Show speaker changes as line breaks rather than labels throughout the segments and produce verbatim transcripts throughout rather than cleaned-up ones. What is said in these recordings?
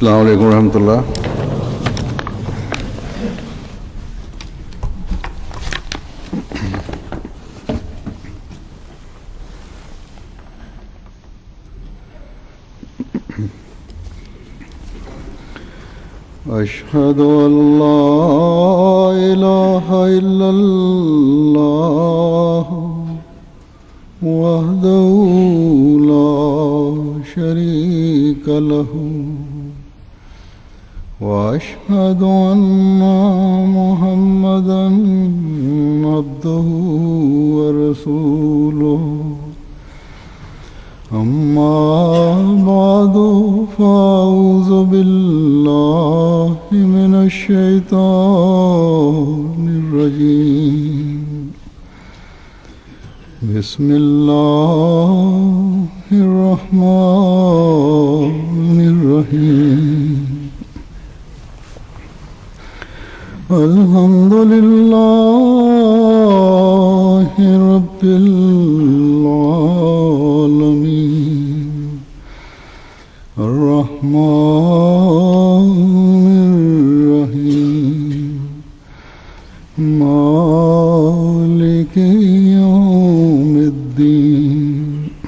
अस्सलाम वालेकुम रहमतुल्लाह। अशहदु अल्ला इलाहा इल्लल्लाह वहदहु ला शरीका लहु वअशहदु अन्ना मुहम्मदन अब्दुहु व रसूलुहु अम्मा बादु फ़अऊज़ु बिल्लाहि मिनश शैतानिर रजीम। बिस्मिल्लाहिर रहमानिर रहीम। अल्हम्दुलिल्लाहि रब्बिल आलमीन अर्रहमानिर रहीम मालिकि यौमिद्दीन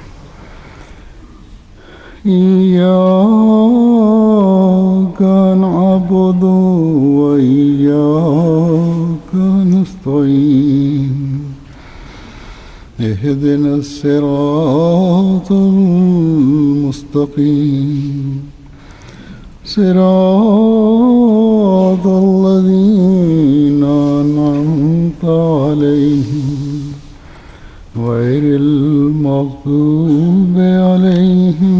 इय्याका नअबुदु व इय्याका नस्तईन इहदिनस सिरातल मुस्तकीम सिरातल लज़ीना अनअमता अलैहिम गैरिल मग़्दूबि अलैहिम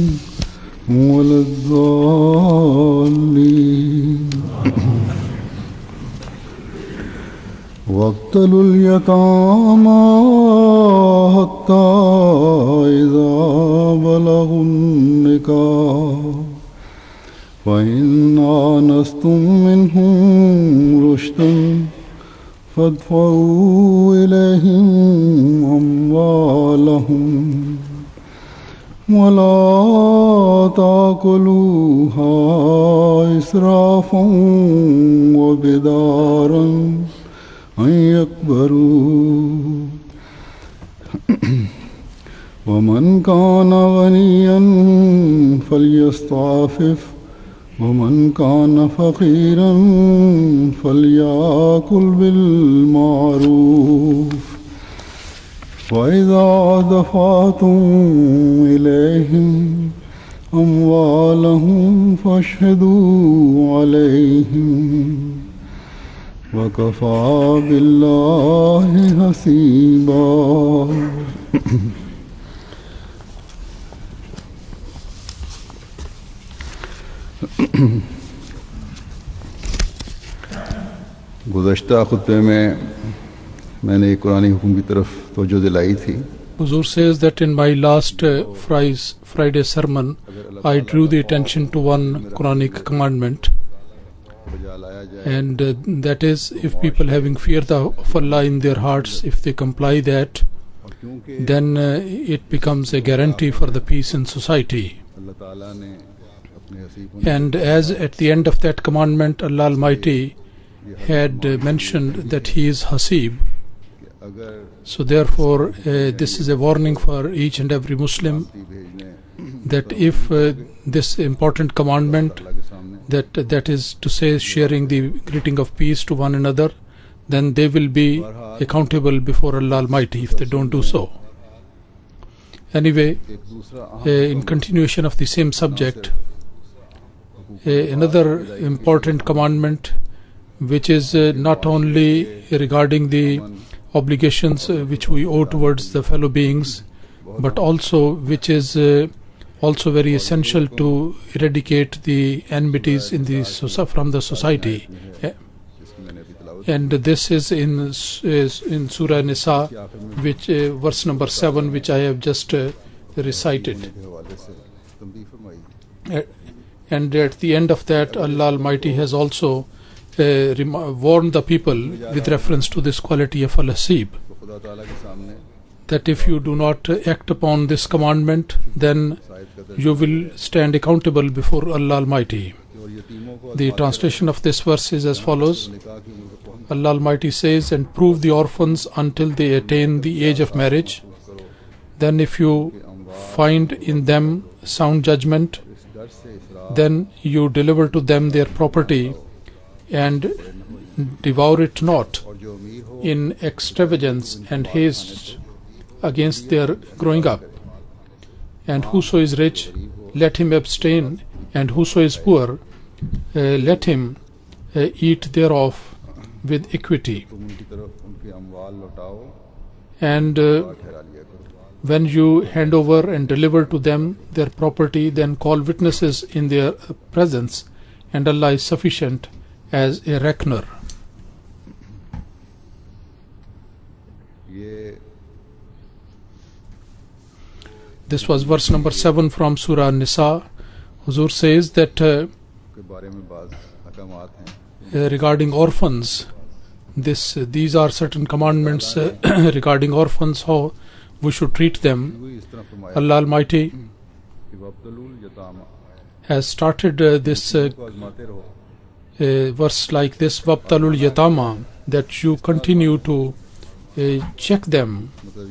वलद्दाल्लीन। वब्तलुल यतामा हत्ता इज़ा बलगुन निकाह फ़इन आनस्तुम मिनहुम रुश्दन फ़दफ़ऊ इलैहिम अम्वालहुम वला ताकुलूहा इसराफ़न व बिदारन अन यकबरू वमन काना गनियन फ़ल्यस्ताफ़िफ़ वमन काना फ़क़ीरन फ़ल्यकुल बिलमारूफ़ फ़इज़ा दफ़अतुम इलैहिम अम्वालहुम फ़अशहिदू अलैहिम वकफ़ा बिल्लाहि हसीबा। गुज़श्ता खुतबे में मैंने एक कुरानी हुक्म की तरफ तवज्जो दिलाई थी।
Huzur says that in my last uh, Friday's, Friday sermon, I drew the attention to one Quranic commandment, and uh, that is, if people having fear of Allah in their hearts, if they comply that, then uh, it becomes a guarantee for the peace in society. And as at the end of that commandment, Allah Almighty had uh, mentioned that He is Hasib. So therefore, uh, this is a warning for each and every Muslim that if uh, this important commandment, that that is to say sharing the greeting of peace to one another, then they will be accountable before Allah Almighty if they don't do so. Anyway, uh, in continuation of the same subject, uh, another important commandment which is uh, not only regarding the obligations uh, which we owe towards the fellow beings, but also which is uh, also very essential to eradicate the enmities in the from the society. Uh, and this is in is in Surah Nisa, which uh, verse number seven, which I have just uh, recited. Uh, and at the end of that, Allah Almighty has also uh, rem- warned the people with reference to this quality of Al-Hasib. that if you do not act upon this commandment, then you will stand accountable before Allah Almighty. The translation of this verse is as follows. Allah Almighty says, and prove the orphans until they attain the age of marriage. Then if you find in them sound judgment, then you deliver to them their property and devour it not in extravagance and haste against their growing up. And whoso is rich, let him abstain, and whoso is poor, uh, let him uh, eat thereof with equity. And uh, when you hand over and deliver to them their property, then call witnesses in their presence, and Allah is sufficient as a reckoner. This was verse number seven from Surah Nisa. Huzur says that uh, uh, regarding orphans, this uh, these are certain commandments uh, regarding orphans, how we should treat them. Allah Almighty has started uh, this uh, uh, verse like this, Wabtalul Yatama, that you continue to uh, check them.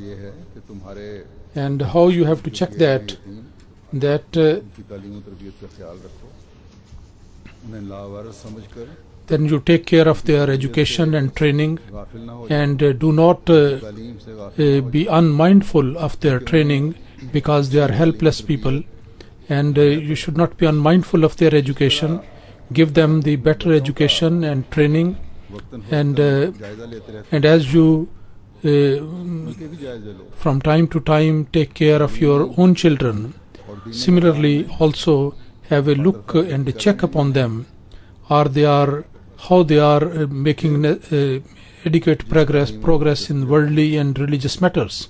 And how you have to check that, that uh, then you take care of their education and training, and uh, do not uh, uh, be unmindful of their training, because they are helpless people, and uh, you should not be unmindful of their education. Give them the better education and training, and uh, and as you uh, from time to time take care of your own children, similarly also have a look and a check upon them, or they are how they are uh, making uh, adequate progress progress in worldly and religious matters,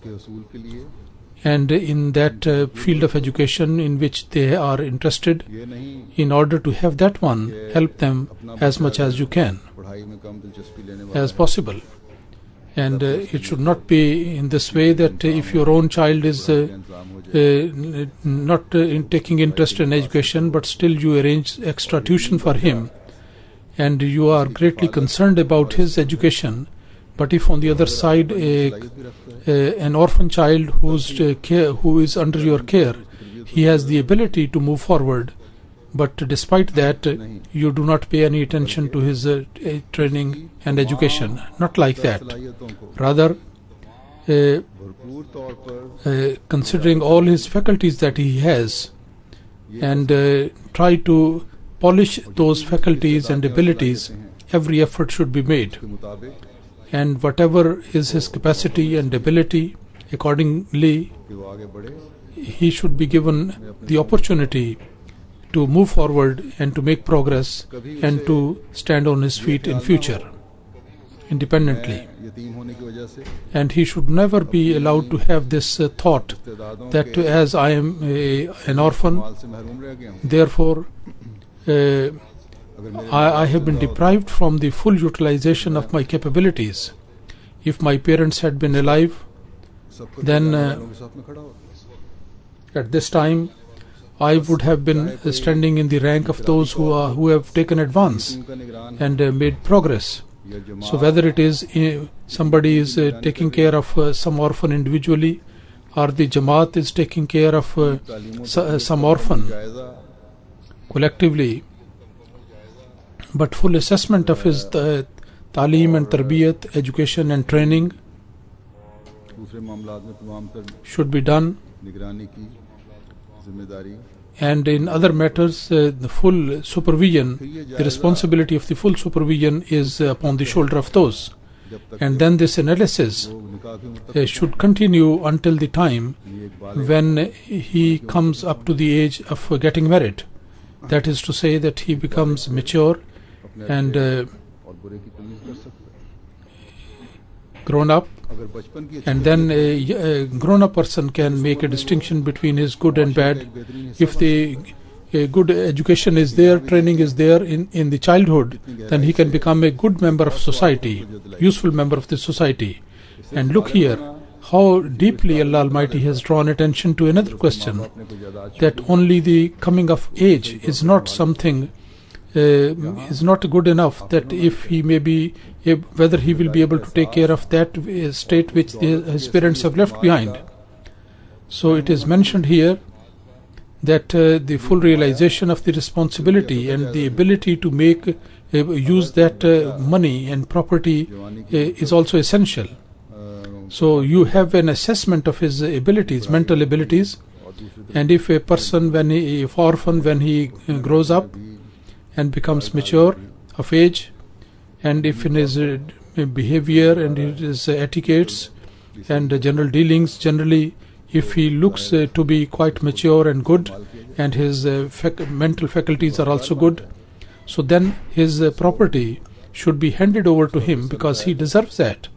and in that uh, field of education in which they are interested. In order to have that one, help them as much as you can, as possible. And uh, it should not be in this way that uh, if your own child is uh, uh, not uh, in taking interest in education, but still you arrange extra tuition for him, and you are greatly concerned about his education, but if on the other side a, a, an orphan child who's uh, care, who is under your care, he has the ability to move forward, but despite that uh, you do not pay any attention to his uh, training and education. Not like that. Rather, uh, uh, considering all his faculties that he has, and uh, try to polish those faculties and abilities, every effort should be made. And whatever is his capacity and ability, accordingly he should be given the opportunity to move forward and to make progress and to stand on his feet in future independently. And he should never be allowed to have this uh, thought that uh, as I am a, an orphan, therefore uh, I, I have been deprived from the full utilization of my capabilities. If my parents had been alive, then uh, at this time I would have been standing in the rank of those who are who have taken advance and uh, made progress. So whether it is uh, somebody is uh, taking care of uh, some orphan individually, or the Jamaat is taking care of uh, s- uh, some orphan collectively, but full assessment of his uh, talim and tarbiyat, education and training should be done. And in other matters, uh, the full supervision, the responsibility of the full supervision is uh, upon the shoulder of those. And then this analysis uh, should continue until the time when he comes up to the age of uh, getting married. That is to say that he becomes mature and uh, grown up, and then a, a grown up person can make a distinction between his good and bad. If the a good education is there, training is there in, in the childhood, then he can become a good member of society, useful member of the society. And look here how deeply Allah Almighty has drawn attention to another question, that only the coming of age is not something, uh, is not good enough, that if he may be, whether he will be able to take care of that state which his parents have left behind. So it is mentioned here that uh, the full realization of the responsibility and the ability to make, uh, use that uh, money and property uh, is also essential. So you have an assessment of his abilities, mental abilities, and if a person, when he, if orphan, when he uh, grows up and becomes mature of age, and if in his uh, behavior and his uh, etiquettes and uh, general dealings, generally, if he looks uh, to be quite mature and good, and his uh, fac- mental faculties are also good, so then his uh, property should be handed over to him, because he deserves that.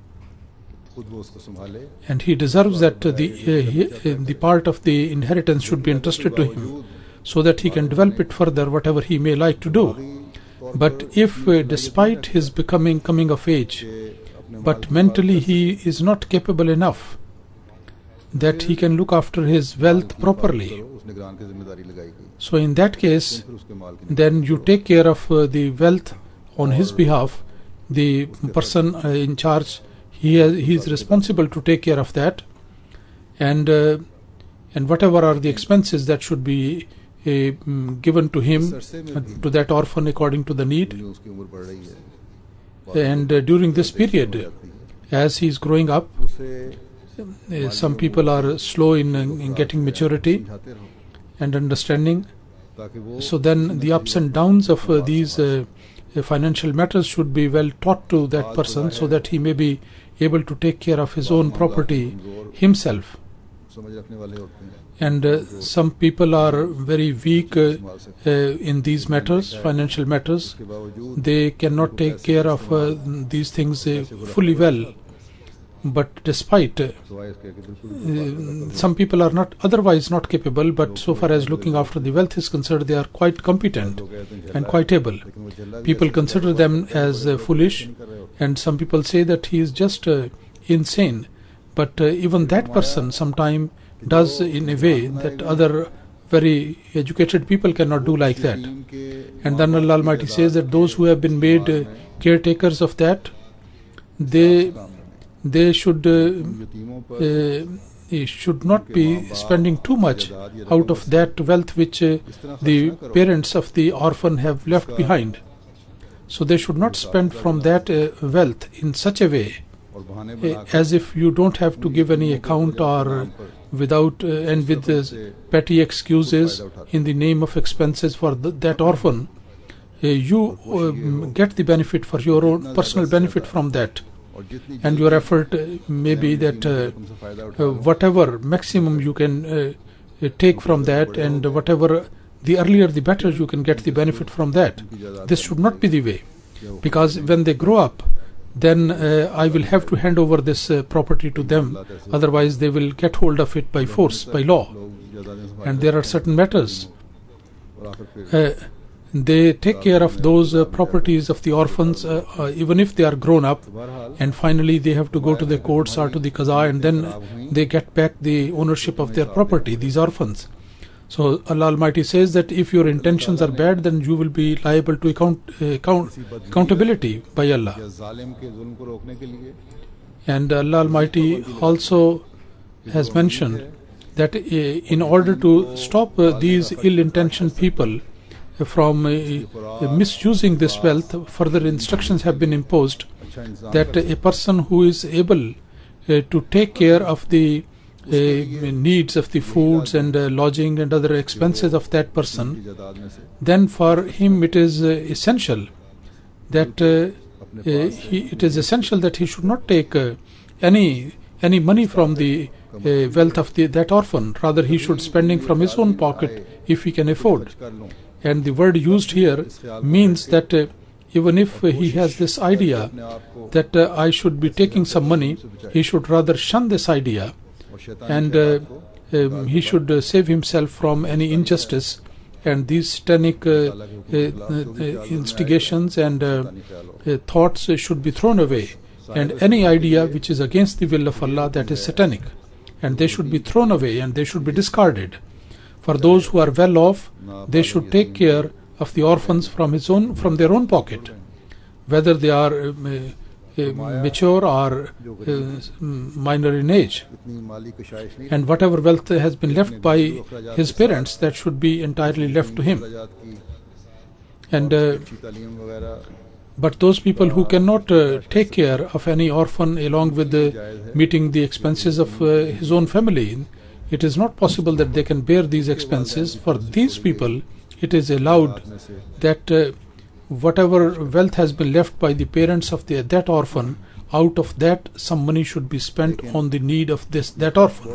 And he deserves that uh, the uh, he, uh, the part of the inheritance should be entrusted to him, so that he can develop it further, whatever he may like to do. But if uh, despite his becoming coming of age, but mentally he is not capable enough that he can look after his wealth properly, so in that case, then you take care of uh, the wealth on his behalf. The person uh, in charge, he has, he is responsible to take care of that, and uh, and whatever are the expenses that should be uh, given to him, uh, to that orphan according to the need. And uh, during this period, as he is growing up, uh, some people are slow in, in getting maturity and understanding. So then the ups and downs of uh, these uh, financial matters should be well taught to that person, so that he may be able to take care of his own property himself. And uh, some people are very weak uh, uh, in these matters, financial matters. They cannot take care of uh, these things uh, fully well. But despite, uh, uh, some people are not otherwise not capable, but so far as looking after the wealth is concerned, they are quite competent and quite able. People consider them as uh, foolish, and some people say that he is just uh, insane. But uh, even that person sometimes does in a way that other very educated people cannot do like that. And then Allah Almighty says that those who have been made uh, caretakers of that, they they should uh, uh, should not be spending too much out of that wealth which uh, the parents of the orphan have left behind. So they should not spend from that uh, wealth in such a way uh, as if you don't have to give any account, or uh, without uh, and with uh, petty excuses in the name of expenses for th- that orphan. Uh, you um, get the benefit for your own personal benefit from that. And your effort uh, may be that uh, uh, whatever maximum you can uh, uh, take from that, and whatever the earlier the better you can get the benefit from that. This should not be the way, because when they grow up, then uh, I will have to hand over this uh, property to them, otherwise they will get hold of it by force, by law. And there are certain matters. Uh, They take care of those uh, properties of the orphans, uh, uh, even if they are grown up, and finally they have to go to the courts or to the qaza, and then they get back the ownership of their property, these orphans. So Allah Almighty says that if your intentions are bad, then you will be liable to account, uh, account accountability by Allah. And Allah Almighty also has mentioned that uh, in order to stop uh, these ill-intentioned people from uh, uh, misusing this wealth, further instructions have been imposed that uh, a person who is able uh, to take care of the uh, needs of the foods and uh, lodging and other expenses of that person, then for him it is uh, essential that uh, uh, he, it is essential that he should not take uh, any any money from the uh, wealth of the, that orphan. Rather, he should spending from his own pocket if he can afford. And the word used here means that uh, even if uh, he has this idea that uh, I should be taking some money, he should rather shun this idea, and uh, um, he should uh, save himself from any injustice, and these satanic uh, uh, uh, instigations and uh, uh, thoughts uh, should be thrown away. and any idea which is against the will of Allah, that is satanic, and they should be thrown away and they should be discarded. For those who are well off, they should take care of the orphans from his own from their own pocket, whether they are uh, uh, mature or uh, minor in age, and whatever wealth has been left by his parents, that should be entirely left to him. And uh, but those people who cannot uh, take care of any orphan along with the meeting the expenses of uh, his own family, it is not possible that they can bear these expenses. For these people, it is allowed that uh, whatever wealth has been left by the parents of the, that orphan, out of that some money should be spent on the need of this that orphan.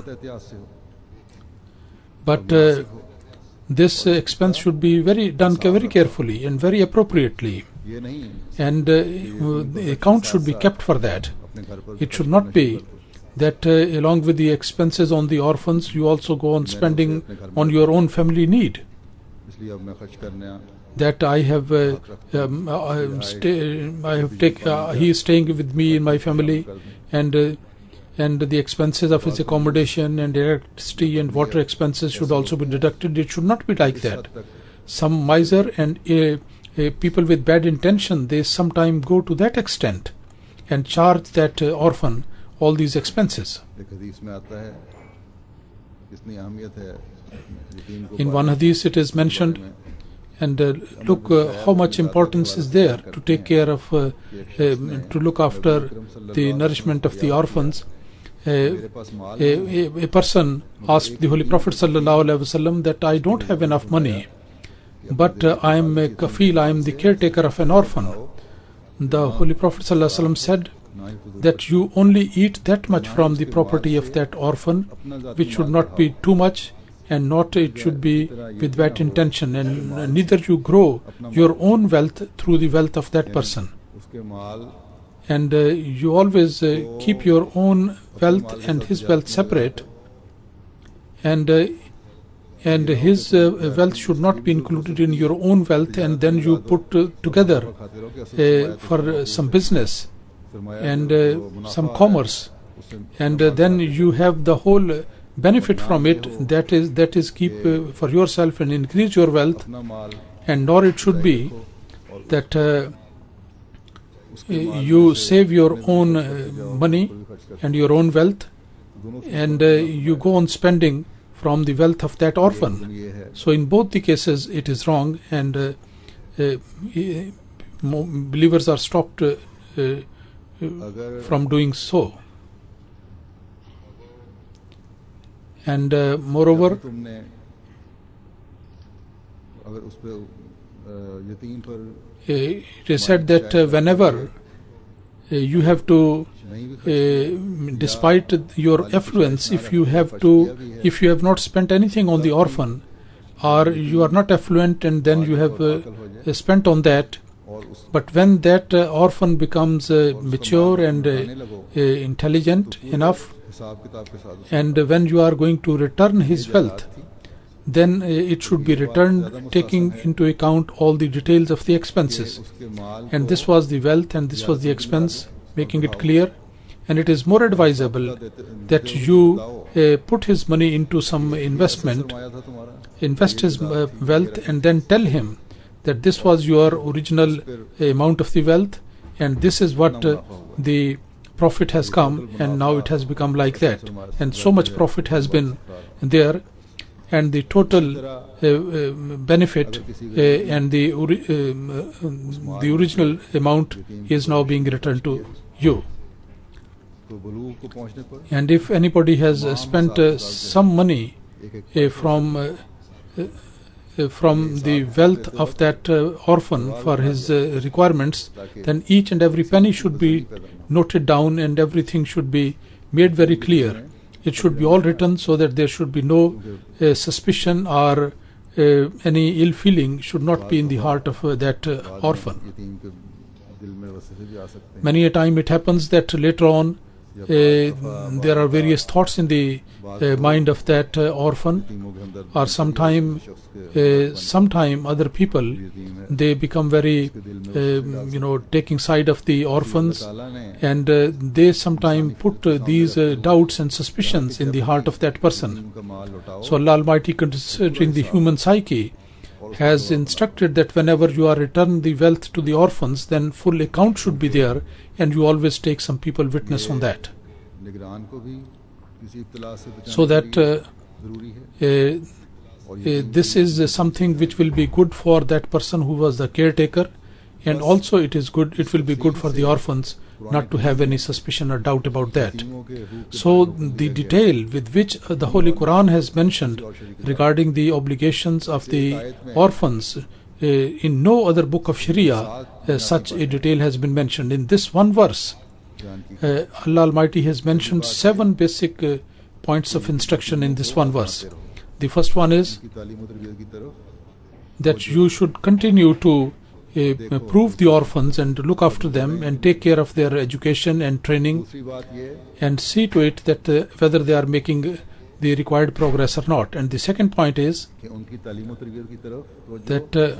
But uh, this uh, expense should be very done very carefully and very appropriately, and uh, the account should be kept for that. It should not be that uh, along with the expenses on the orphans, you also go on spending on your own family need. That I have, uh, um, I, stay, I have take, uh, he is staying with me in my family, and uh, and the expenses of his accommodation and electricity and water expenses should also be deducted. It should not be like that. Some miser and uh, uh, people with bad intention, they sometimes go to that extent and charge that uh, orphan all these expenses. In one hadith it is mentioned, and uh, look uh, how much importance is there to take care of, uh, uh, to look after the nourishment of the orphans. Uh, a, a, a person asked the Holy Prophet sallallahu alaihi wasallam that I don't have enough money, but uh, I am a kafil, I am the caretaker of an orphan. The Holy Prophet sallallahu alaihi wasallam said that you only eat that much from the property of that orphan, which should not be too much, and not it should be with bad intention, and neither you grow your own wealth through the wealth of that person. And uh, you always uh, keep your own wealth and his wealth separate, and uh, and his uh, wealth should not be included in your own wealth, and then you put uh, together uh, for uh, some business and uh, some commerce, and uh, then you have the whole benefit from it, that is that is keep uh, for yourself and increase your wealth. And nor it should be that uh, you save your own uh, money and your own wealth, and uh, you go on spending from the wealth of that orphan. So in both the cases it is wrong, and uh, uh, believers are stopped uh, uh, from doing so. And uh, moreover, Uh, it is said that uh, whenever uh, you have to, uh, despite your affluence, if you have to, if you have not spent anything on the orphan, or you are not affluent and then you have uh, spent on that, but when that uh, orphan becomes uh, mature and uh, uh, intelligent enough, and uh, when you are going to return his wealth, then uh, it should be returned taking into account all the details of the expenses. And this was the wealth and this was the expense, making it clear. And it is more advisable that you uh, put his money into some investment, invest his uh, wealth, and then tell him that this was your original amount of the wealth, and this is what uh, the profit has come, and now it has become like that, and so much profit has been there, and the total uh, uh, benefit uh, and the ori uh, the original amount is now being returned to you. And if anybody has uh, spent uh, some money uh, from uh, uh, from the wealth of that uh, orphan for his uh, requirements, then each and every penny should be noted down, and everything should be made very clear. It should be all written so that there should be no uh, suspicion or uh, any ill feeling should not be in the heart of uh, that uh, orphan. Many a time it happens that later on uh, there are various thoughts in the uh, mind of that uh, orphan, or sometime uh, sometime other people, they become very uh, you know taking side of the orphans, and uh, they sometime put uh, these uh, doubts and suspicions in the heart of that person. So Allah Almighty, considering the human psyche, has instructed that whenever you are returning the wealth to the orphans, then full account should be there, and you always take some people witness on that, so that uh, uh, uh, this is uh, something which will be good for that person who was the caretaker, and also it is good, it will be good for the orphans not to have any suspicion or doubt about that. So the detail with which uh, the Holy Quran has mentioned regarding the obligations of the orphans, uh, in no other book of Sharia uh, such a detail has been mentioned. In this one verse, uh, Allah Almighty has mentioned seven basic uh, points of instruction in this one verse. The first one is that you should continue to Uh, prove the orphans and look after them and take care of their education and training, and see to it that uh, whether they are making the required progress or not. And the second point is that uh,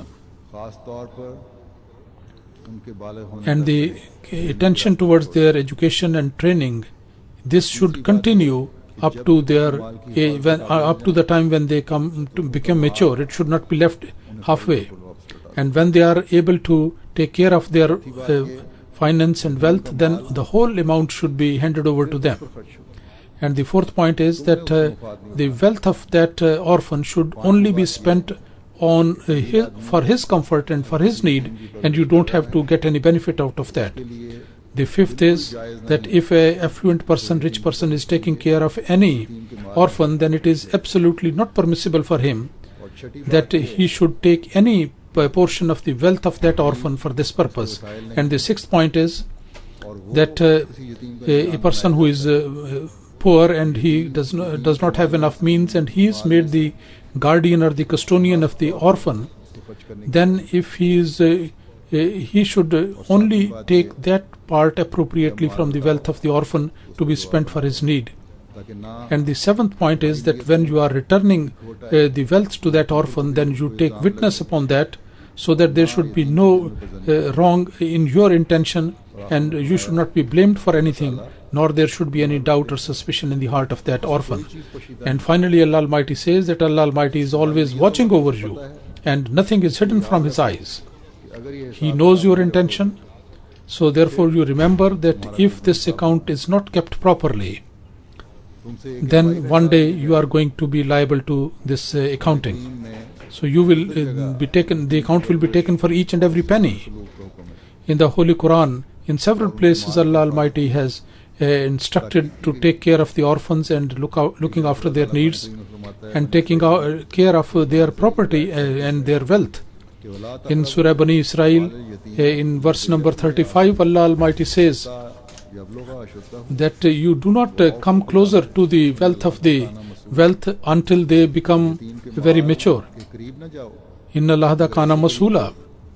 and the attention towards their education and training, this should continue up to their uh, when, uh, up to the time when they come to become mature. It should not be left halfway. And when they are able to take care of their uh, finance and wealth, then the whole amount should be handed over to them. And the fourth point is that uh, the wealth of that uh, orphan should only be spent on uh, his, for his comfort and for his need, and you don't have to get any benefit out of that. The fifth is that if a affluent person, rich person is taking care of any orphan, then it is absolutely not permissible for him that he should take any a portion of the wealth of that orphan for this purpose. And the sixth point is that uh, a, a person who is uh, poor and he does not, does not have enough means, and he is made the guardian or the custodian of the orphan, then if he is uh, uh, he should uh, only take that part appropriately from the wealth of the orphan to be spent for his need. And the seventh point is that when you are returning uh, the wealth to that orphan, then you take witness upon that, so that there should be no uh, wrong in your intention, and you should not be blamed for anything, nor there should be any doubt or suspicion in the heart of that orphan. And finally, Allah Almighty says that Allah Almighty is always watching over you, and nothing is hidden from His eyes. He knows your intention, so therefore you remember that if this account is not kept properly, then one day you are going to be liable to this uh, accounting. So you will uh, be taken, the account will be taken for each and every penny. In the Holy Quran, in several places, Allah Almighty has uh, instructed to take care of the orphans and look out, looking after their needs, and taking uh, care of uh, their property uh, and their wealth. In Surah Bani Israel, uh, in verse number thirty-five, Allah Almighty says that uh, you do not uh, come closer to the wealth of the wealth until they become very mature. Inna lahda kana masula.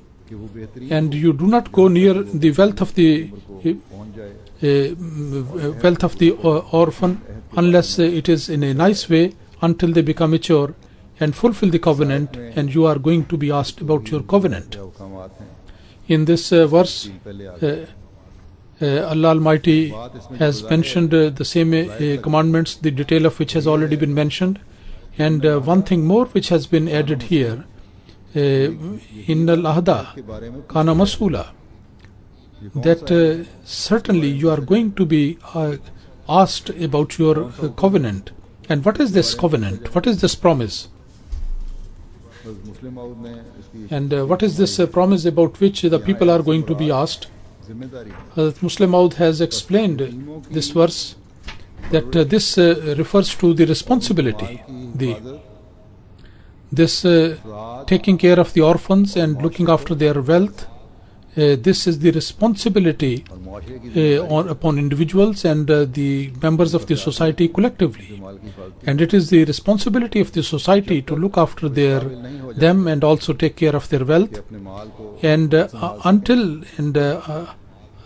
And you do not go near the wealth of the uh, uh, wealth of the uh, orphan unless uh, it is in a nice way, until they become mature and fulfill the covenant, and you are going to be asked about your covenant. In this uh, verse, uh, Uh, Allah Almighty has mentioned uh, the same uh, commandments, the detail of which has already been mentioned. And uh, one thing more which has been added here, Innal ahda kana mas'ula, that uh, certainly you are going to be uh, asked about your uh, covenant. And what is this covenant? What is this promise? And uh, what is this uh, promise about which the people are going to be asked? Hazrat Muslim Maud has explained this verse that uh, this uh, refers to the responsibility, the this uh, taking care of the orphans and looking after their wealth. Uh, this is the responsibility uh, on, upon individuals and uh, the members of the society collectively, and it is the responsibility of the society to look after their them and also take care of their wealth. And uh, uh, until and uh, uh,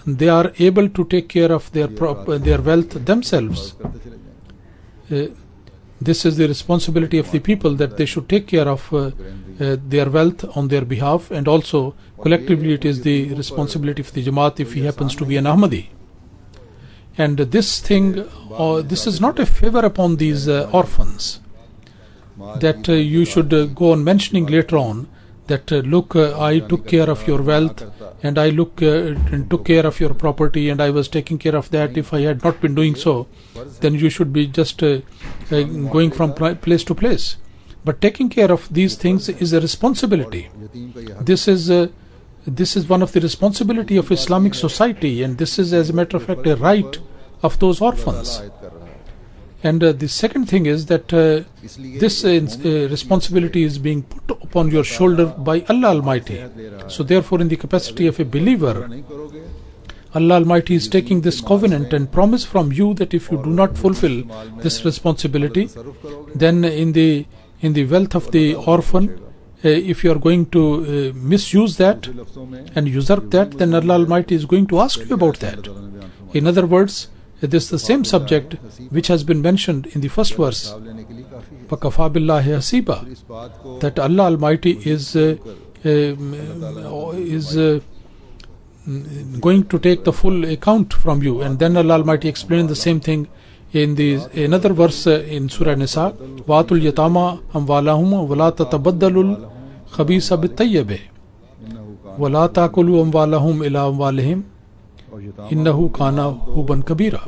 they are able to take care of their prop, uh, their wealth themselves. Uh, this is the responsibility of the people, that they should take care of uh, uh, their wealth on their behalf, and also collectively it is the responsibility of the Jamaat if he happens to be an Ahmadi. And uh, this thing, uh, this is not a favor upon these uh, orphans, that uh, you should uh, go on mentioning later on that uh, look, uh, I took care of your wealth, and I look uh, and took care of your property, and I was taking care of that. If I had not been doing so, then you should be just uh, uh, going from pl- place to place. But taking care of these things is a responsibility. This is uh, this is one of the responsibility of Islamic society, and this is, as a matter of fact, a right of those orphans. And uh, the second thing is that uh, this uh, uh, responsibility is being put upon your shoulder by Allah Almighty. So therefore, in the capacity of a believer, Allah Almighty is taking this covenant and promise from you that if you do not fulfill this responsibility, then in the in the wealth of the orphan, uh, if you are going to uh, misuse that and usurp that, then Allah Almighty is going to ask you about that. In other words, this is the same subject which has been mentioned in the first verse, فَكَفَى بِاللَّهِ حَسِيبًا, that Allah Almighty is uh, uh, is uh, going to take the full account from you. And then Allah Almighty explained the same thing in the another verse uh, in Surah Nisa, وَآتُوا الْيَتَامَى أَمْوَالَهُمْ وَلَا تَتَبَدَّلُوا الْخَبِيثَ بِالطَّيِّبِ وَلَا تَأْكُلُوا أَمْوَالَهُمْ إِلَىٰ أَمْوَالِهِمْ إِنَّهُ كَانَ حُوبًا كَبِيرًا.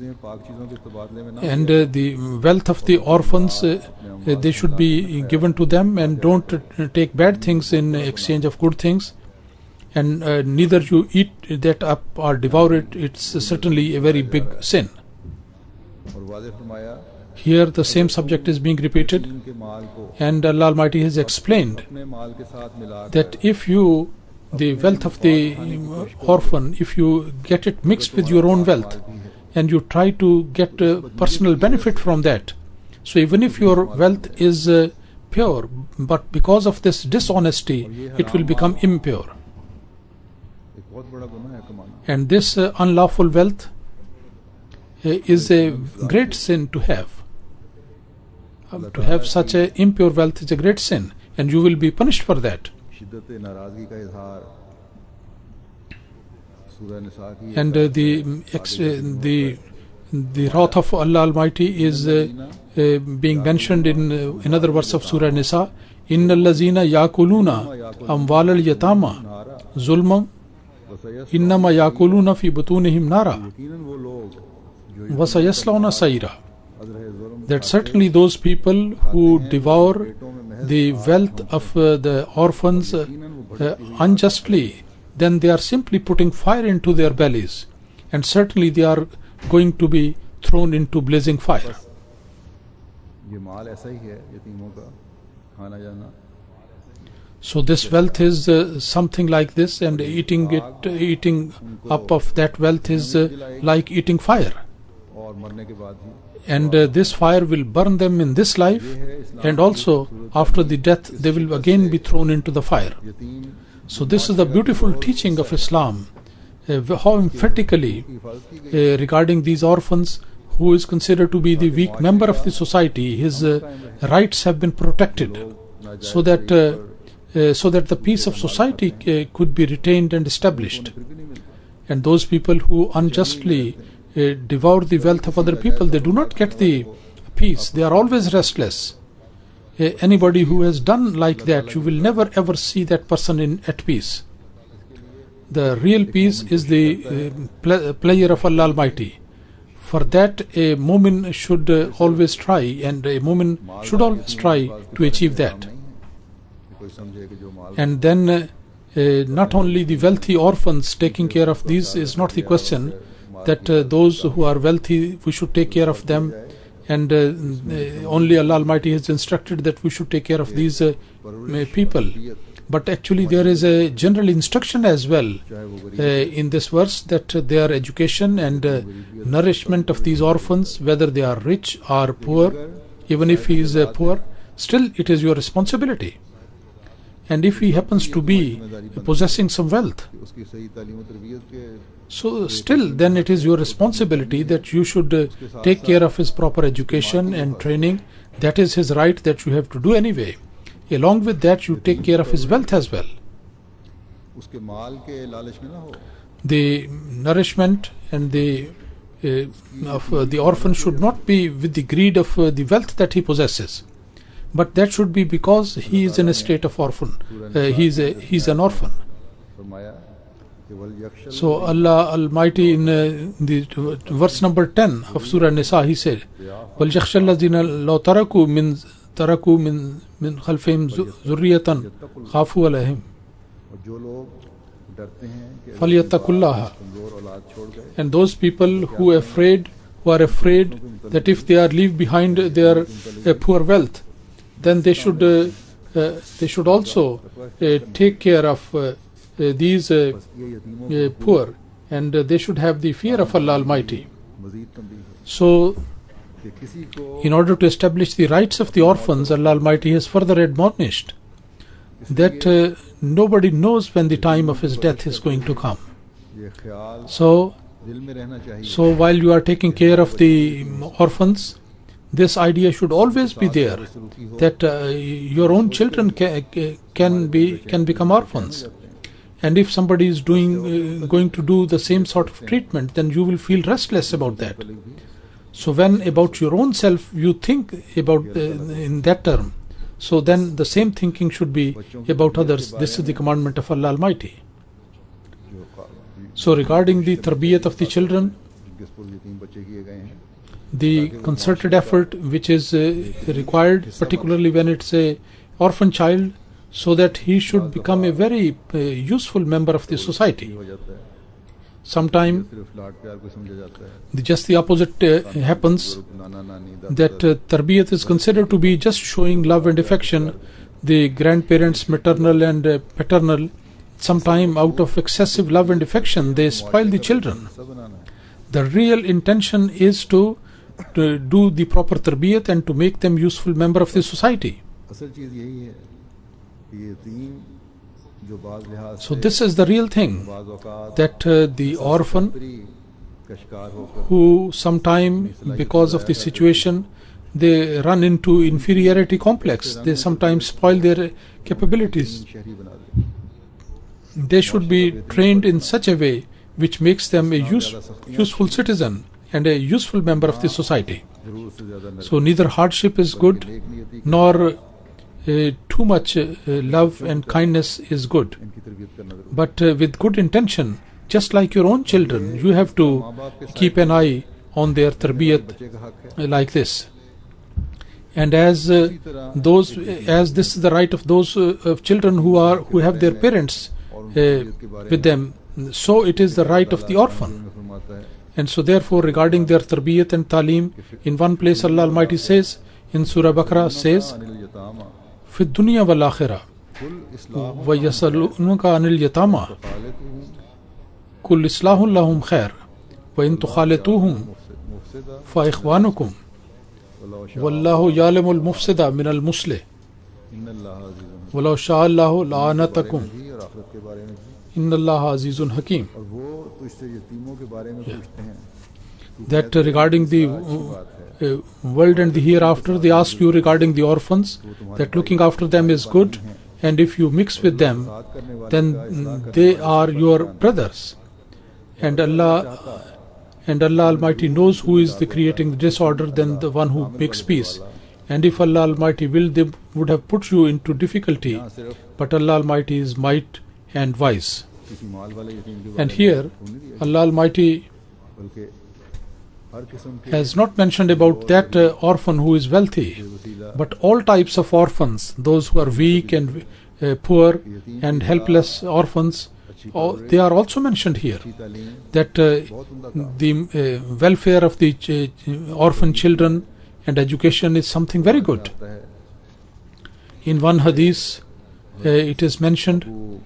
And uh, the wealth of the orphans, uh, uh, they should be given to them, and don't uh, take bad things in exchange of good things, and uh, neither you eat that up or devour it. It's certainly a very big sin. Here the same subject is being repeated, and Allah Almighty has explained that if you, the wealth of the orphan, if you get it mixed with your own wealth and you try to get uh, personal benefit from that, so even if your wealth is uh, pure, but because of this dishonesty it will become impure. And this uh, unlawful wealth uh, is a great sin to have. Um, to have such a impure wealth is a great sin, and you will be punished for that. And uh, the ex, uh, the the wrath of Allah Almighty is uh, uh, being mentioned in uh, another verse of Surah Nisa. Inna allazina yakuluna amwal al yatama zulman innama yakuluna fi butunihim nara wa sayaslawna saira. That certainly those people who devour the wealth of uh, the orphans uh, uh, unjustly, then they are simply putting fire into their bellies, and certainly they are going to be thrown into blazing fire. So this wealth is uh, something like this, and eating it, uh, eating up of that wealth is uh, like eating fire. And uh, this fire will burn them in this life, and also after the death they will again be thrown into the fire. So this is the beautiful teaching of Islam, uh, how emphatically uh, regarding these orphans, who is considered to be the weak member of the society, his uh, rights have been protected, so that uh, uh, so that the peace of society uh, could be retained and established. And those people who unjustly uh, devour the wealth of other people, they do not get the peace. They are always restless. Uh, anybody who has done like that, you will never ever see that person in at peace. The real peace is the uh, ple- pleasure of Allah Almighty. For that, a mu'min should uh, always try, and a mu'min should always try to achieve that. And then uh, uh, not only the wealthy orphans, taking care of these is not the question, that uh, those who are wealthy, we should take care of them, and uh, uh, only Allah Almighty has instructed that we should take care of these uh, people. But actually there is a general instruction as well uh, in this verse, that uh, their education and uh, nourishment of these orphans, whether they are rich or poor, even if he is uh, poor, still it is your responsibility. And if he happens to be possessing some wealth, so still then it is your responsibility that you should uh, take care of his proper education and training. That is his right that you have to do anyway. Along with that, you take care of his wealth as well. The nourishment and the uh, of uh, the orphan should not be with the greed of uh, the wealth that he possesses, but that should be because he is in a state of orphan. Uh, he is a, he is an orphan. So Allah Almighty in uh, the uh, verse number ten of Surah Nisa, He said, وَلْيَخْشَى الَّذِينَ لَوْ تَرَكُوا مِنْ تَرَكُوا مِنْ مِنْ خَلْفِهِمْ ذُرِّيَّةً خَافُوا عَلَيْهِمْ فَلْيَتَّقُوا اللَّهَ. And those people who are afraid, who are afraid that if they are leave behind their uh, poor wealth, then they should uh, uh, they should also uh, take care of uh, uh, these uh, uh, poor, and uh, they should have the fear of Allah Almighty. So, in order to establish the rights of the orphans, Allah Almighty has further admonished that uh, nobody knows when the time of his death is going to come. So, so while you are taking care of the orphans, this idea should always be there that uh, your own children ca can be can become orphans, and if somebody is doing uh, going to do the same sort of treatment, then you will feel restless about that. So when about your own self you think about uh, in that term, so then the same thinking should be about others. This is the commandment of Allah Almighty. So regarding the tarbiyat of the children, the concerted effort which is uh, required, particularly when it's a orphan child, so that he should become a very uh, useful member of the society. Sometimes the, just the opposite uh, happens, that uh, tarbiyat is considered to be just showing love and affection. The grandparents, maternal and uh, paternal, sometimes out of excessive love and affection, they spoil the children. The real intention is to, to do the proper tarbiyat and to make them useful member of the society. So this is the real thing, that uh, the orphan who sometime because of the situation they run into inferiority complex, they sometimes spoil their capabilities. They should be trained in such a way which makes them a use, useful citizen and a useful member of the society. So neither hardship is good, nor uh, too much uh, love and kindness is good. But uh, with good intention, just like your own children, you have to keep an eye on their tarbiyat uh, like this. And as uh, those, as this is the right of those uh, of children who are who have their parents uh, with them, so it is the right of the orphan. And so therefore, regarding their tarbiyat and talim, in one place Allah Almighty says, in Surah Baqarah says, في الدنيا والآخرة ويسألونك عن اليتامى كل إصلاح لهم خير وإن تخالطوهم فإخوانكم والله يعلم المفسد من المصلح ولو شاء الله لأعنتكم إن الله عزيز حكيم. That uh, regarding the uh, uh, world and the hereafter, they ask you regarding the orphans, that looking after them is good, and if you mix with them, then they are your brothers. And Allah and Allah Almighty knows who is the creating the disorder than the one who makes peace. And if Allah Almighty will, they would have put you into difficulty, but Allah Almighty is might and wise. And here Allah Almighty has not mentioned about that uh, orphan who is wealthy, but all types of orphans, those who are weak and uh, poor and helpless orphans, all, they are also mentioned here. That uh, the uh, welfare of the ch orphan children and education is something very good. In one hadith uh, it is mentioned,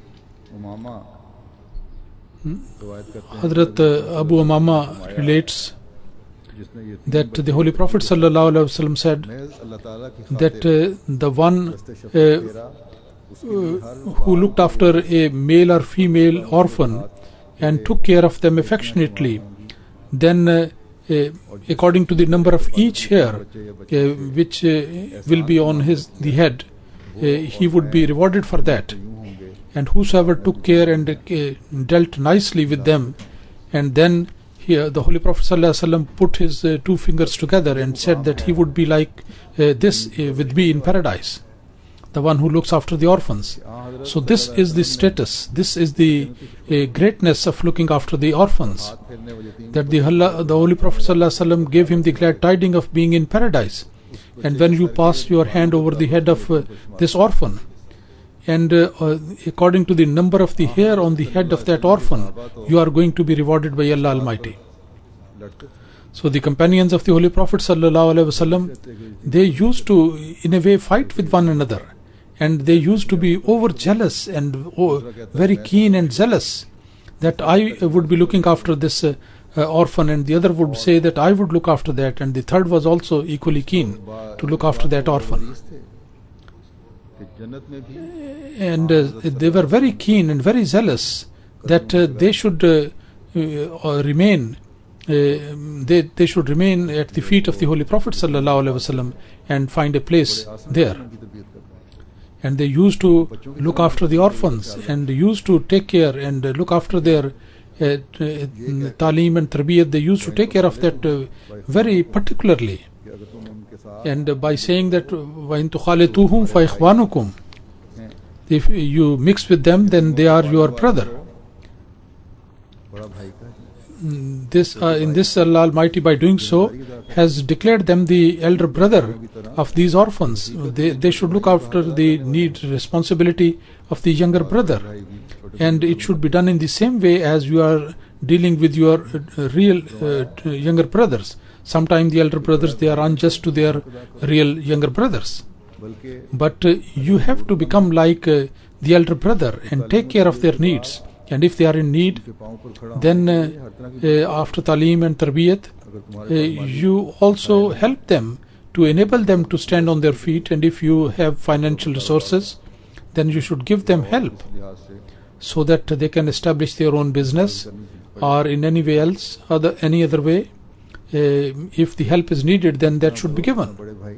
Hazrat uh, Abu Umama relates that the Holy Prophet Sallallahu Alaihi Wasallam said that uh, the one uh, who looked after a male or female orphan and took care of them affectionately, then uh, uh, according to the number of each hair uh, which uh, will be on his the head, uh, he would be rewarded for that. And whosoever took care and uh, dealt nicely with them, and then here the Holy Prophet ﷺ put his uh, two fingers together and said that he would be like uh, this uh, with me in paradise, the one who looks after the orphans. So this is the status, this is the uh, greatness of looking after the orphans, that the, Allah, the Holy Prophet ﷺ gave him the glad tidings of being in paradise. And when you pass your hand over the head of uh, this orphan, and uh, uh, according to the number of the hair on the head of that orphan, you are going to be rewarded by Allah Almighty. So the companions of the Holy Prophet ﷺ, they used to in a way fight with one another, and they used to be over jealous and oh, very keen and zealous that I would be looking after this uh, uh, orphan, and the other would say that I would look after that, and the third was also equally keen to look after that orphan. And uh, they were very keen and very zealous that uh, they should uh, uh, remain uh, they, they should remain at the feet of the Holy Prophet ﷺ and find a place there. And they used to look after the orphans and used to take care and uh, look after their uh, talim and tarbiyat. They used to take care of that uh, very particularly. And uh, by saying that وَإِن تُخَالِطُوهُمْ فَإِخْوَانُكُمْ, if you mix with them, then they are your brother. This uh, in this Allah Almighty, by doing so, has declared them the elder brother of these orphans. They, they should look after the need, responsibility of the younger brother, and it should be done in the same way as you are dealing with your uh, real uh, younger brothers. Sometimes the elder brothers, they are unjust to their real younger brothers, but uh, you have to become like uh, the elder brother and take care of their needs. And if they are in need, then uh, uh, after talim and tarbiyat, uh, you also help them to enable them to stand on their feet. And if you have financial resources, then you should give them help so that they can establish their own business, or in any way else, other any other way. Uh, if the help is needed, then that should be given.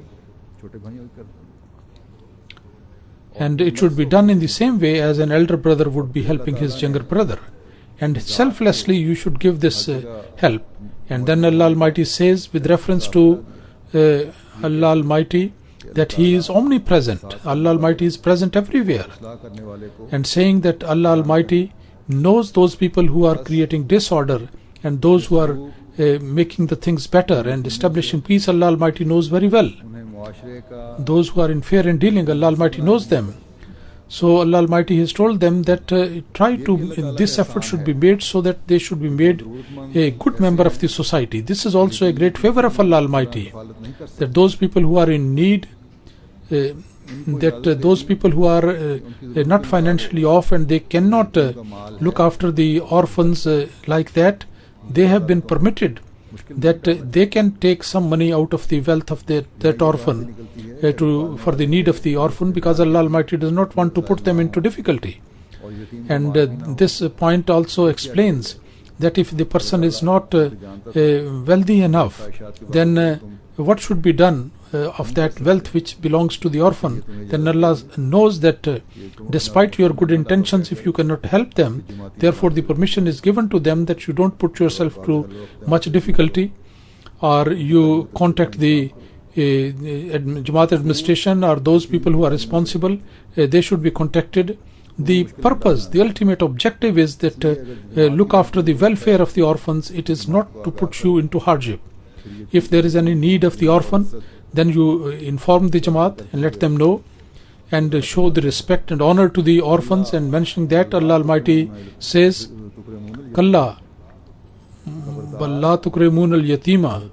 And it should be done in the same way as an elder brother would be helping his younger brother. And selflessly you should give this uh, help. And then Allah Almighty says, with reference to uh, Allah Almighty, that He is omnipresent. Allah Almighty is present everywhere. And saying that Allah Almighty knows those people who are creating disorder and those who are uh, making the things better and establishing peace, Allah Almighty knows very well. Those who are in fair in dealing, Allah Almighty knows them. So Allah Almighty has told them that uh, try to, uh, this effort should be made so that they should be made a good member of the society. This is also a great favor of Allah Almighty, that those people who are in need, uh, that uh, those people who are uh, not financially off and they cannot uh, look after the orphans uh, like that, they have been permitted that uh, they can take some money out of the wealth of that, that orphan uh, to for the need of the orphan, because Allah Almighty does not want to put them into difficulty. And uh, this uh, point also explains that if the person is not uh, uh, wealthy enough, then uh, what should be done uh, of that wealth which belongs to the orphan? Then Allah knows that uh, despite your good intentions, if you cannot help them, therefore the permission is given to them that you don't put yourself through much difficulty, or you contact the uh, Jamaat administration or those people who are responsible. Uh, they should be contacted. The purpose, the ultimate objective is that uh, uh, look after the welfare of the orphans. It is not to put you into hardship. If there is any need of the orphan, then you inform the Jamaat and let them know, and show the respect and honor to the orphans. And mentioning that, Allah Almighty says, Kalla balla tukrimun al yatima,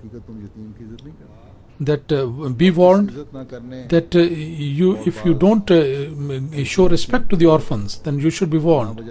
that uh, be warned that uh, you, if you don't uh, show respect to the orphans, then you should be warned.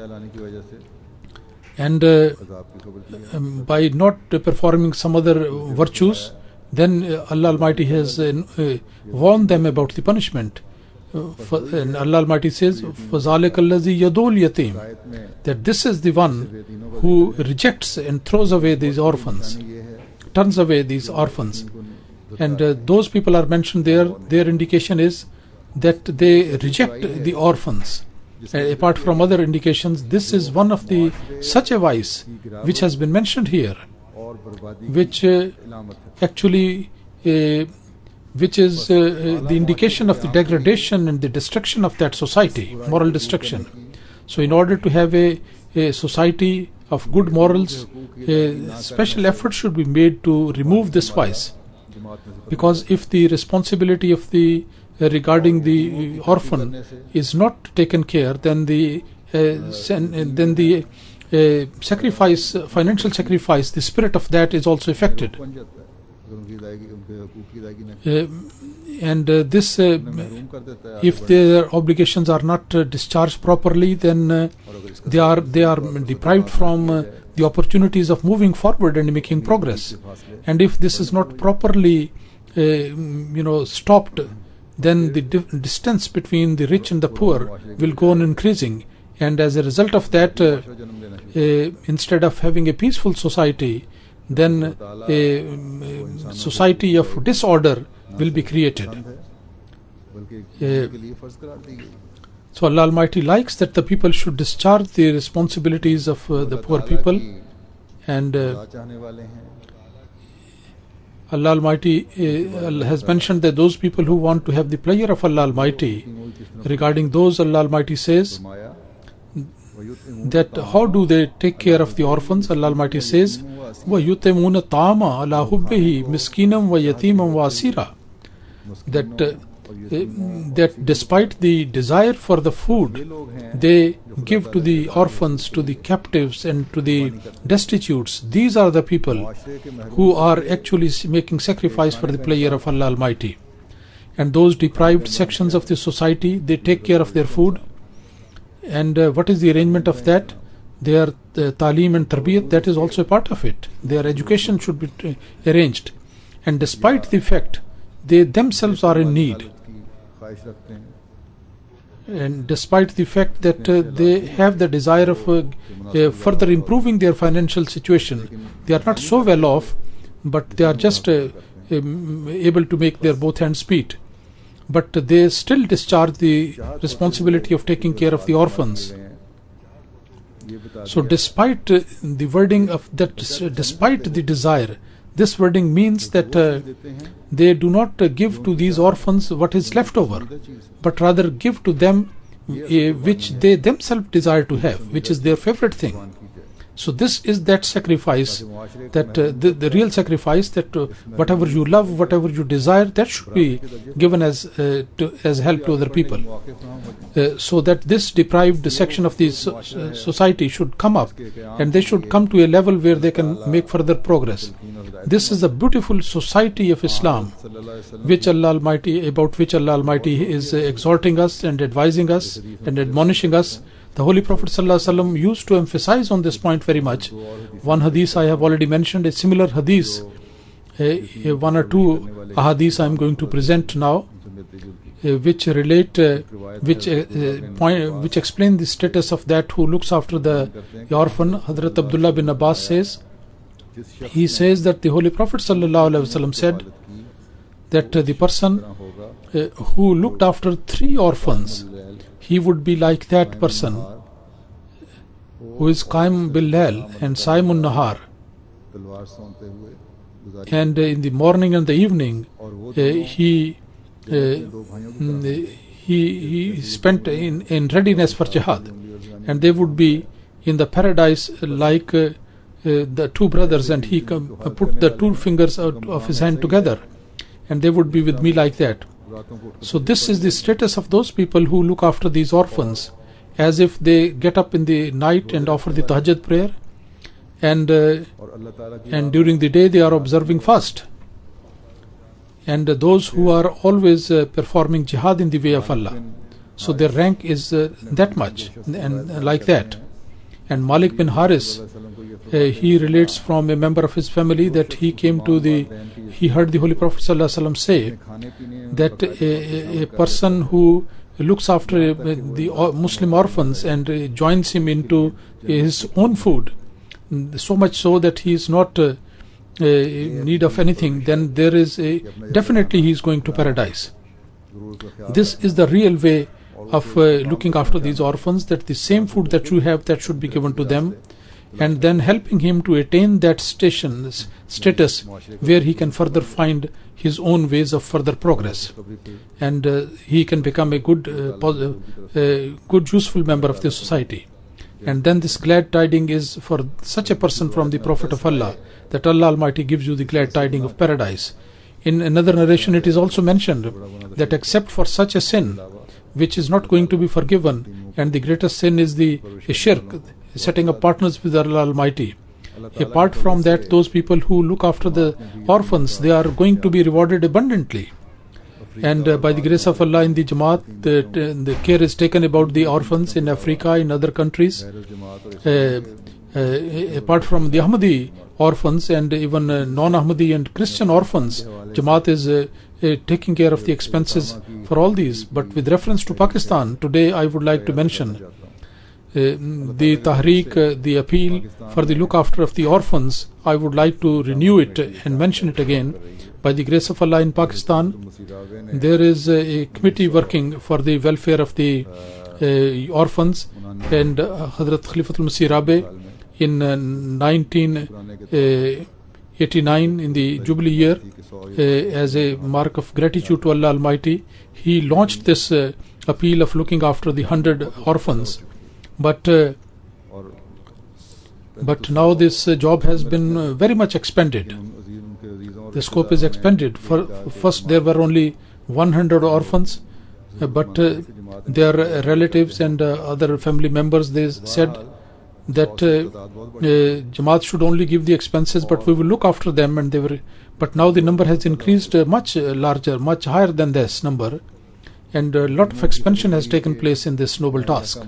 And uh, um, by not uh, performing some other virtues, then uh, Allah Almighty has uh, uh, warned them about the punishment. and Allah Almighty says, فَذَلِكَ الَّذِي يَدُولُ الْيَتِيمَ, that this is the one who rejects and throws away these orphans, turns away these orphans. And uh, those people are mentioned there. Their indication is that they reject the orphans. Uh, apart from other indications, this is one of the such a vice which has been mentioned here, which uh, actually uh, which is uh, the indication of the degradation and the destruction of that society, moral destruction. So in order to have a, a society of good morals, a special effort should be made to remove this vice, because if the responsibility of the uh, regarding the orphan is not taken care, then the uh, sen- then the uh, sacrifice, uh, financial sacrifice, the spirit of that is also affected. Uh, and uh, this uh, if their obligations are not uh, discharged properly, then uh, they are they are deprived from uh, the opportunities of moving forward and making progress. And if this is not properly uh, you know stopped, then the di- distance between the rich and the poor will go on increasing, and as a result of that, uh, uh, instead of having a peaceful society, then a um, society of disorder will be created. Uh, so Allah Almighty likes that the people should discharge the responsibilities of uh, the poor people, and uh, Allah Almighty uh, has mentioned that those people who want to have the pleasure of Allah Almighty, regarding those Allah Almighty says that how do they take care of the orphans. Allah Almighty says, وَيُطِمُونَ الطَّعَامَ عَلَى حُبِّهِ مِسْكِينًا وَيَتِيمًا وَأَسِيرًا, that uh, that despite the desire for the food, they give to the orphans, to the captives, and to the destitutes. These are the people who are actually making sacrifice for the pleasure of Allah Almighty. And those deprived sections of the society, they take care of their food. And uh, what is the arrangement of that? Their uh, talim and tarbiyat, that is also a part of it. Their education should be uh, arranged. And despite the fact they themselves are in need, and despite the fact that uh, they have the desire of uh, uh, further improving their financial situation, they are not so well off, but they are just uh, um, able to make their both hands meet. But uh, they still discharge the responsibility of taking care of the orphans. So despite uh, the wording of that, uh, despite the desire, this wording means that uh, they do not uh, give to these orphans what is left over, but rather give to them uh, which they themselves desire to have, which is their favorite thing. So this is that sacrifice, that uh, the, the real sacrifice, that uh, whatever you love, whatever you desire, that should be given as uh, to, as help to other people. Uh, so that this deprived section of the so, uh, society should come up, and they should come to a level where they can make further progress. This is a beautiful society of Islam, which Allah Almighty, about which Allah Almighty is uh, exhorting us and advising us and admonishing us. The Holy Prophet ﷺ used to emphasize on this point very much. One hadith I have already mentioned, a similar hadith, uh, one or two hadiths I am going to present now, uh, which relate, uh, which uh, uh, point, which explain the status of that who looks after the orphan. Hazrat Abdullah bin Abbas says, he says that the Holy Prophet ﷺ said that uh, the person uh, who looked after three orphans, he would be like that person who is Qaim bil-Lail and Saimun Nahar, and uh, in the morning and the evening uh, he, uh, he he spent in, in readiness for jihad, and they would be in the paradise like uh, uh, the two brothers, and he com- put the two fingers out of his hand together, and they would be with me like that. So this is the status of those people who look after these orphans, as if they get up in the night and offer the tahajjud prayer, and uh, and during the day they are observing fast, and uh, those who are always uh, performing jihad in the way of Allah. So their rank is uh, that much, and uh, like that. And Malik bin Haris, uh, he relates from a member of his family that he came to the, he heard the Holy Prophet ﷺ say that a, a person who looks after uh, the Muslim orphans and uh, joins him into his own food, so much so that he is not uh, uh, in need of anything, then there is a, definitely he is going to paradise. This is the real way of uh, looking after these orphans, that the same food that you have, that should be given to them, and then helping him to attain that station, status where he can further find his own ways of further progress, and uh, he can become a good, uh, pos- uh, good useful member of the society. And then this glad tiding is for such a person from the Prophet of Allah, that Allah Almighty gives you the glad tiding of paradise. In another narration it is also mentioned that except for such a sin which is not going to be forgiven, and the greatest sin is the shirk, setting up partners with Allah Almighty. Apart from that, those people who look after the orphans, they are going to be rewarded abundantly. And uh, by the grace of Allah, in the Jamaat, the, the care is taken about the orphans in Africa, in other countries. Uh, uh, apart from the Ahmadi orphans and even uh, non-Ahmadi and Christian orphans, Jamaat is uh, uh, taking care of the expenses for all these. But with reference to Pakistan, today I would like to mention Uh, the Tahreek, uh, the appeal for the look after of the orphans. I would like to renew it and mention it again. By the grace of Allah, in Pakistan, there is a, a committee working for the welfare of the uh, orphans, and uh, Hazrat Khalifatul Masih Rabe in uh, nineteen eighty-nine, in the Jubilee year, uh, as a mark of gratitude to Allah Almighty, he launched this uh, appeal of looking after the hundred orphans. But uh, but now this uh, job has been uh, very much expanded. The scope is expanded. For, first there were only one hundred orphans, uh, but uh, their relatives and uh, other family members, they said that uh, uh, Jamaat should only give the expenses, but we will look after them. And they were, but now the number has increased uh, much uh, larger, much higher than this number, and a lot of expansion has taken place in this noble task.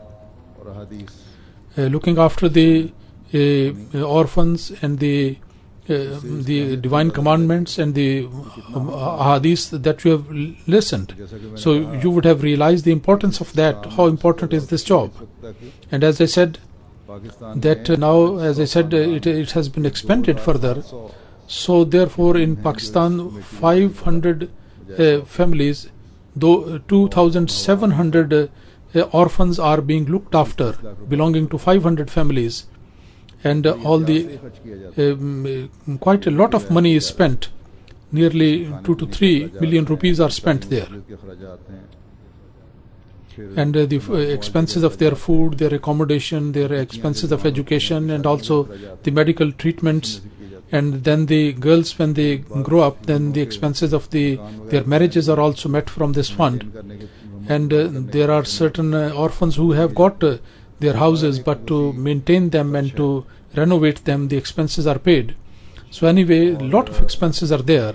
Uh, looking after the uh, orphans and the uh, the divine commandments and the um, hadiths that you have listened, so you would have realized the importance of that, how important is this job. And as I said, that uh, now, as I said, uh, it, it has been expanded further. So therefore in Pakistan, five hundred uh, families, though two thousand seven hundred uh, Uh, orphans are being looked after, belonging to five hundred families, and uh, all the um, uh, quite a lot of money is spent. Nearly two to three million rupees are spent there, and uh, the uh, expenses of their food, their accommodation, their expenses of education, and also the medical treatments. And then the girls, when they grow up, then the expenses of the their marriages are also met from this fund. And uh, there are certain uh, orphans who have got uh, their houses, but to maintain them and to renovate them, the expenses are paid. So anyway, a lot of expenses are there,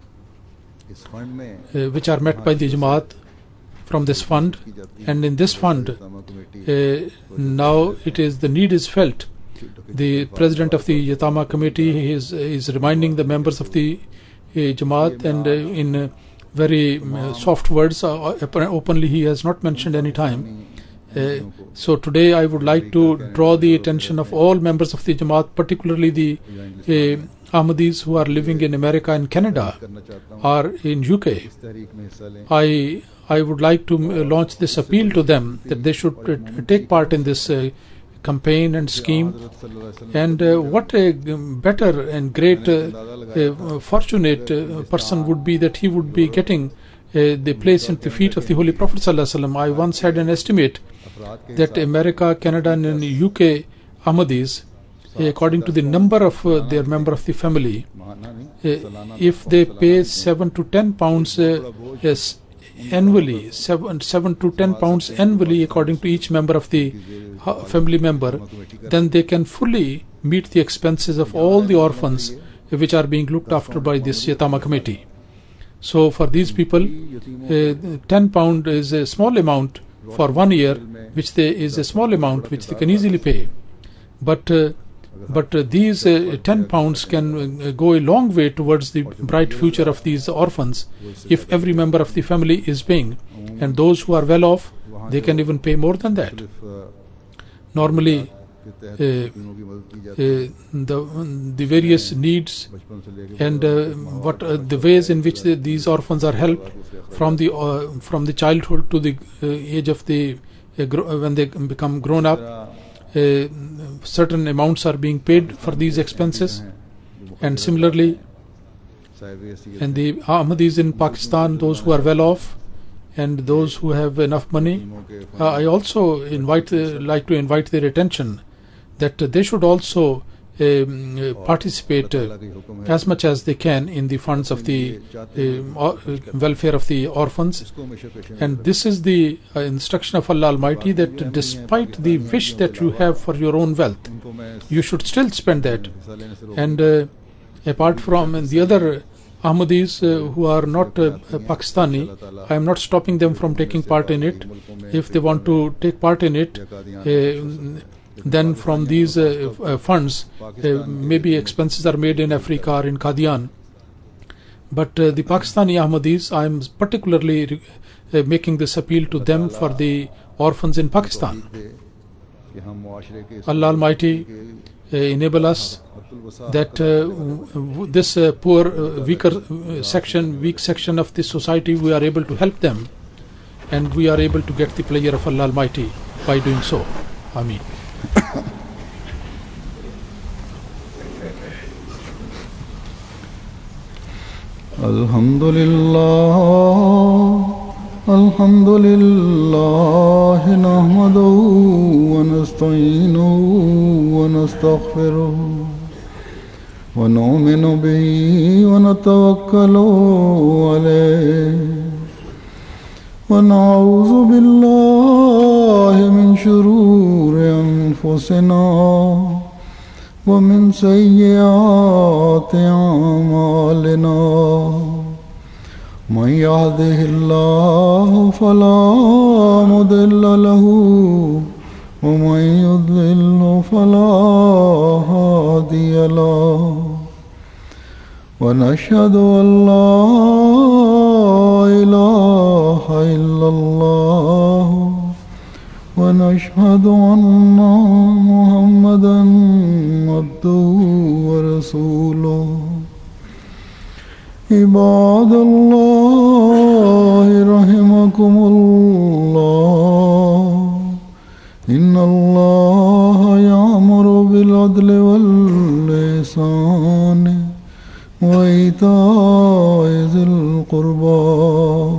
uh, which are met by the Jamaat from this fund. And in this fund, uh, now it is, the need is felt. The president of the Yatama committee is, is reminding the members of the uh, Jamaat, and uh, in uh, very uh, soft words, uh, openly he has not mentioned any time. Uh, so today I would like to draw the attention of all members of the Jamaat, particularly the uh, Ahmadis who are living in America and Canada or in U K. I I would like to uh, launch this appeal to them that they should uh, take part in this uh, campaign and scheme. And uh, what a better and great uh, uh, fortunate uh, person would be, that he would be getting uh, the place at the feet of the Holy Prophet ﷺ. I once had an estimate that America, Canada and U K Ahmadis, uh, according to the number of uh, their member of the family, uh, if they pay seven to ten pounds uh, yes, annually, seven, seven to ten pounds annually according to each member of the family member, then they can fully meet the expenses of all the orphans which are being looked after by this Yatama committee. So for these people, uh, ten pound is a small amount for one year, which they, is a small amount which they can easily pay. But uh, but uh, these uh, ten pounds can uh, go a long way towards the bright future of these orphans if every member of the family is paying. And those who are well off, they can even pay more than that. Normally, uh, uh, the, the various needs and uh, what uh, the ways in which the, these orphans are helped from the uh, from the childhood to the uh, age of the uh, gro- when they become grown up, uh, certain amounts are being paid for these expenses. And similarly, and the Ahmadis in Pakistan, those who are well off and those who have enough money, uh, I also invite uh, like to invite their attention that uh, they should also um, uh, participate uh, as much as they can in the funds of the uh, uh, welfare of the orphans. And this is the uh, instruction of Allah Almighty, that despite the wish that you have for your own wealth, you should still spend that. And uh, apart from the other Ahmadis uh, who are not uh, Pakistani, I am not stopping them from taking part in it. If they want to take part in it, uh, then from these uh, uh, funds, uh, maybe expenses are made in Africa or in Qadian. But uh, the Pakistani Ahmadis, I am particularly uh, making this appeal to them for the orphans in Pakistan. Allah Almighty uh, enable us that uh, w- this uh, poor, uh, weaker uh, section, weak section of this society, we are able to help them, and we are able to get the pleasure of Allah Almighty by doing so. Ameen.
Alhamdulillah, Alhamdulillah, nahmaduhu wa nasta'inuhu wa nastaghfiruh wa nu'minu bihi wa natawakkalu alayhi wa na'udhu billahi min shururi anfusina wa min sayyiati a'malina. من يهده الله فلا مضل له ومن يضلل فلا هادي له ونشهد أن لا إله إلا الله ونشهد أن محمدا عبده ورسوله. عباد الله رحمكم الله إن الله يأمر بالعدل والإحسان وإيتاء ذي القربى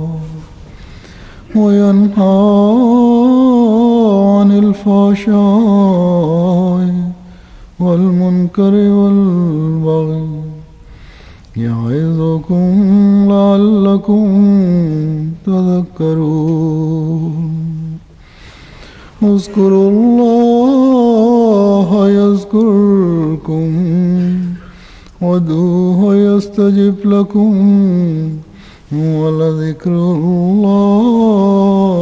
وينهى عن الفحشاء والمنكر والبغي يعظكم لعلكم تذكرون. اذكروا الله يذكركم وادعوه يستجب لكم ولذكر الله